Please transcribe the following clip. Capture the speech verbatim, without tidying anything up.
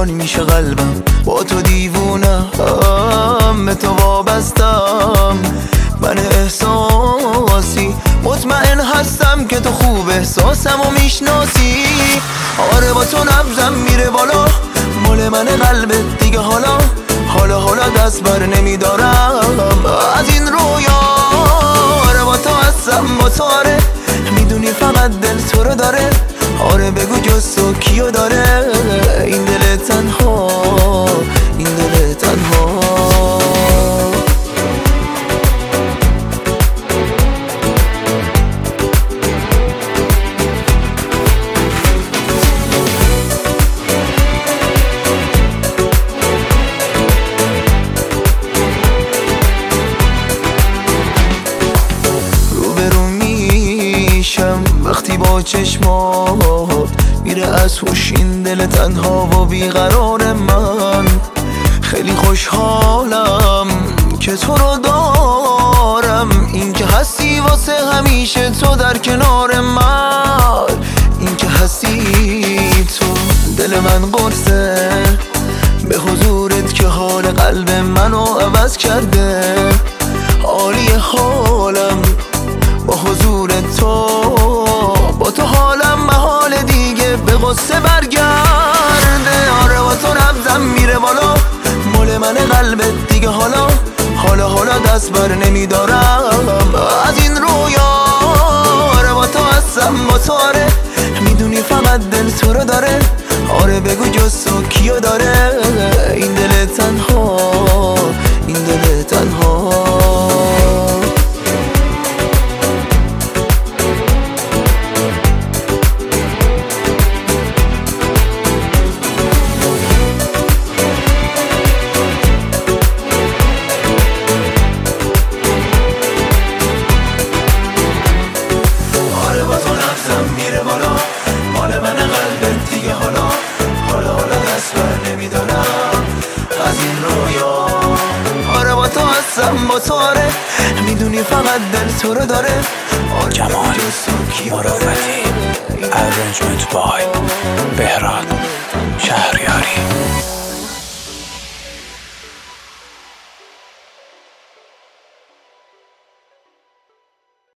ویران میشه قلبم، با تو دیوونم، به تو وابستم. من احساسی مطمئن هستم که تو خوب احساسم و میشناسی. آره با تو نبضم میره بالا، مال من قلبت دیگه حالا حالا حالا دست بر نمیدارم از این رویا. آره با تو هستم با تو، آره میدونی فقط دل تو رو داره. آره بگو جز تو کیو داره این دل تنها، این دل تنها. وقتی با چشمات میره از هوش این دل تنها و بیقرار من. خیلی خوشحالم که تو رو دارم، این که هستی واسه همیشه تو در کنار من. این که هستی تو دل من قرصه به حضورت که حال قلب منو عوض کرده. عالی حالم با حضور تو، با تو حالم محال دیگه به غصه برگرده. آره با تو نبضم میره بالا، مال من قلبت دیگه حالا حالا حالا دست بر نمیدارم از این رویا. آره با تو هستم با تو، آره میدونی فقط دل تو رو داره. آره بگو جز تو کیو داره این دل تنها، این دل تنها. با تو آره میدونی فقط دل تو رو داره. جمال مروتی، ارنجمنت بای بهراد شهریاری.